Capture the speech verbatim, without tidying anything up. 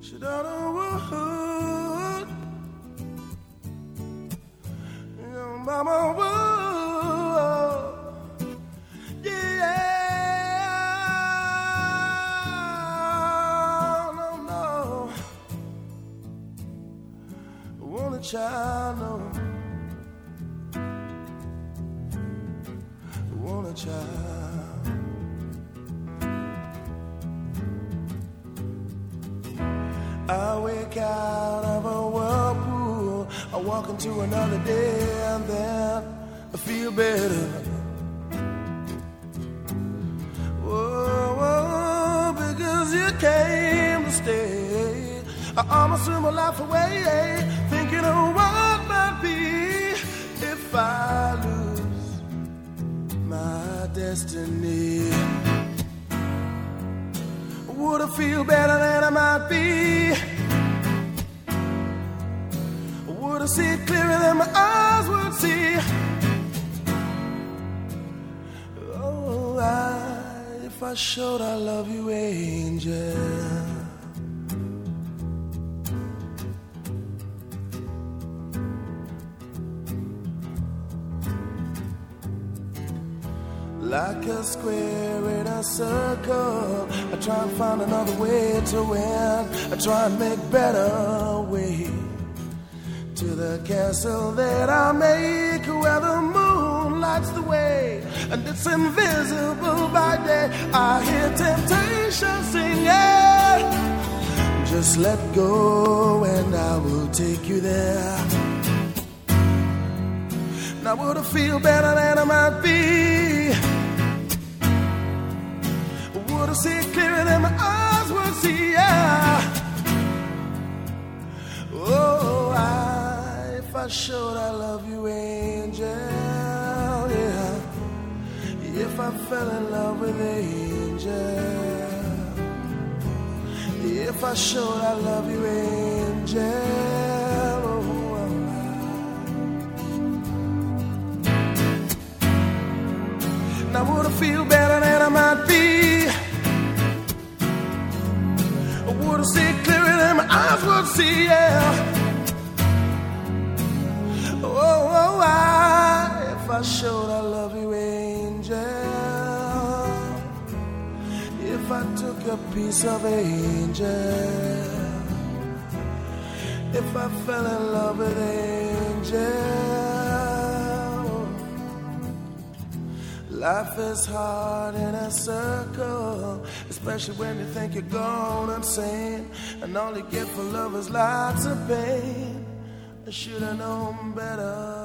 She don't know what, you know, mama would, yeah, no, no, want a child, no, want a child. I wake out of a whirlpool, I walk into another day, and then I feel better. Whoa, whoa, because you came to stay. I almost threw my life away, thinking of what might be if I lose my destiny. Would I feel better than I might be? Would I see it clearer than my eyes would see? Oh, I, if I showed I love you, angel. Like a square in a circle, I try and find another way to win. I try and make better way to the castle that I make, where the moon lights the way and it's invisible by day. I hear temptation singing, just let go and I will take you there. Now would I feel better than I might be? Would I see it clearer than my eyes would see? Yeah. Oh, I, if I showed I love you, angel, yeah. If I fell in love with angel, if I showed I love you, angel, oh, now would I feel better than I might be? Would I see it clearer than my eyes would see, yeah. Oh, oh, I, if I showed I love you, angel, if I took a piece of angel, if I fell in love with angel. Life is hard in a circle, especially when you think you're gone insane, and all you get for love is lots of pain. I should have known better.